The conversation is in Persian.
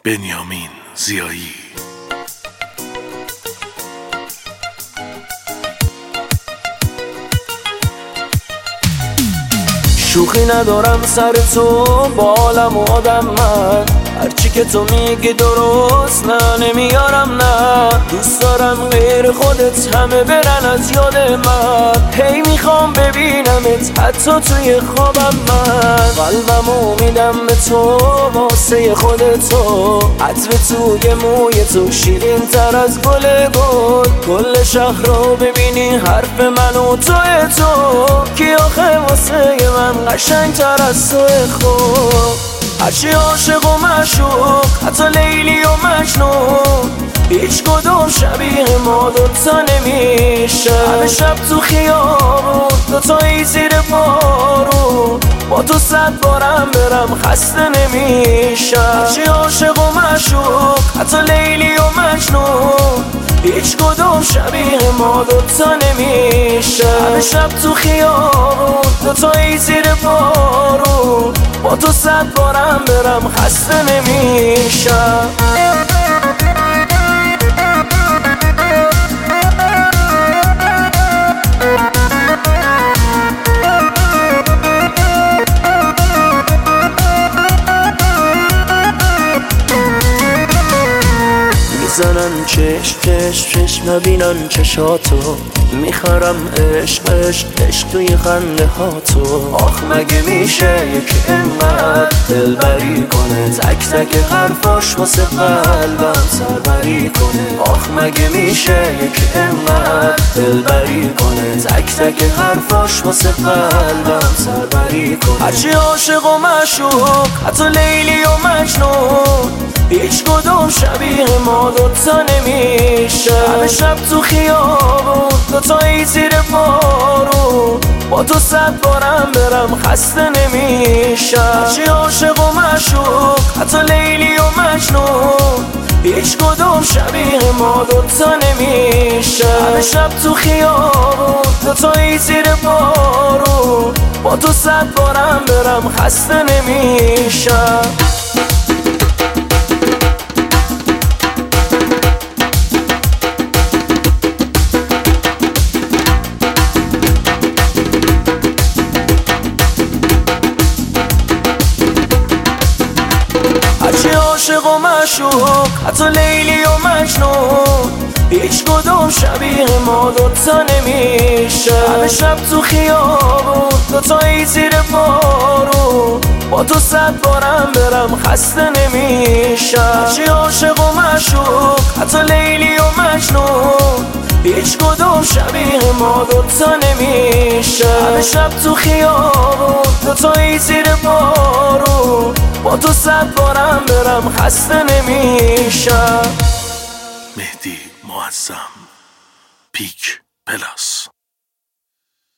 بنیامین زیایی. شوخی ندارم سر تو بالم و آدم من، هرچی که تو میگی درست نه نمیارم نه. دوست دارم غیر خودت همه برن از یاد من، هی میخوام ببینمت حتی توی خوابم. من قلبمو میدم به تو واسه خودتو، عطر توی موی تو شیرین تر از گل گل. کل شهر رو ببینی حرف من و توی تو، کی آخه واسه من قشنگ تر از توی خود. هرچی عاشق و معشوق حتی لیلی و مجنون، هیچ کدوم شبیه ما دوتا نمیشه. همه شب تو خیابون دوتایی زیر بارون، با تو 100 بارم برم خسته نمیشه. هرچی عاشق و معشوق حتی لیلی و مجنون، هیچ کدوم شبیه ما دوتا نمیشه. همه شب تو خیابون دوتایی زیر بارون، با تو 100 بارم برم خسته نمیشه. میزنن چشم نبینن چشاتو، میخرم عشق توی خنده هاتو. آخ مگه میشه یکی انقدر دلبری کنه، تک تک حرفاش واسه قلبم سربری کنه. آخ مگه میشه یکی انقدر دلبری کنه، تک تک حرفاش واسه قلبم سربری کنه. هرچی عاشق و معشوق حتی لیلی و مجنون، هیچ کدوم شبیه ما دوتا نمیشه. همه شب تو خیابون دوتایی زیر بارون، با تو 100 بارم برم خسته نمیشه. هرچی عاشق و معشوق حتی لیلی و مجنون، هیچ کدوم شبیه ما دوتا نمیشه. همه شب تو خیابون دوتایی زیر بارون، با تو 100 بارم برم خسته نمیشه. هرچی عاشق و معشوق حتی لیلی و مجنون، هیچ کدوم شبیه ما دوتا نمیشه. همه شب تو خیابون دوتایی زیر بارون، با تو 100 بارم برم خسته نمیشه. هرچی عاشق و معشوق حتی لیلی و مجنون، هیچ کدوم شبیه ما دوتا نمیشه. همه شب تو خیابون دوتایی زیر بارون، با تو 100 بارم برم خسته نمیشه. مهدی معظم، پیک پلاس.